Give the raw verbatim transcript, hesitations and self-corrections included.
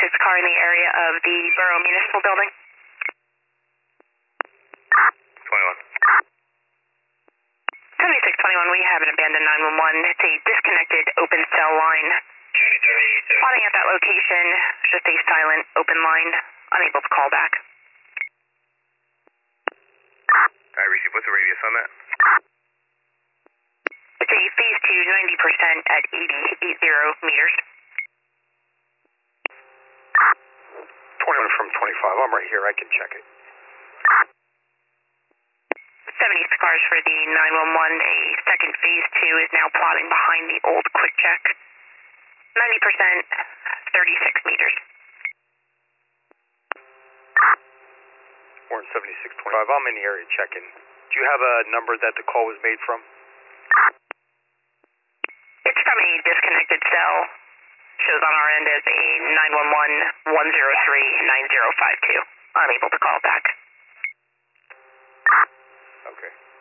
seventy-six car in the area of the Borough Municipal Building. twenty-one. seventy-six twenty-one, we have an abandoned nine one one. It's a disconnected open cell line. Plotting at that location, just a silent open line, unable to call back. I received. What's the radius on that? It's a phase two, ninety percent at eighty, eighty meters. twenty-one from twenty-five. I'm right here. I can check it. seventy-six cars for the nine one one. A second phase two is now plotting behind the old quick check. ninety percent, thirty-six meters. Warren seventy-six twenty-five. I'm in the area checking. Do you have a number that the call was made from? It's from a disconnected cell. Shows on our end as a nine one one, one zero three, nine zero five two. Unable to call back. Okay.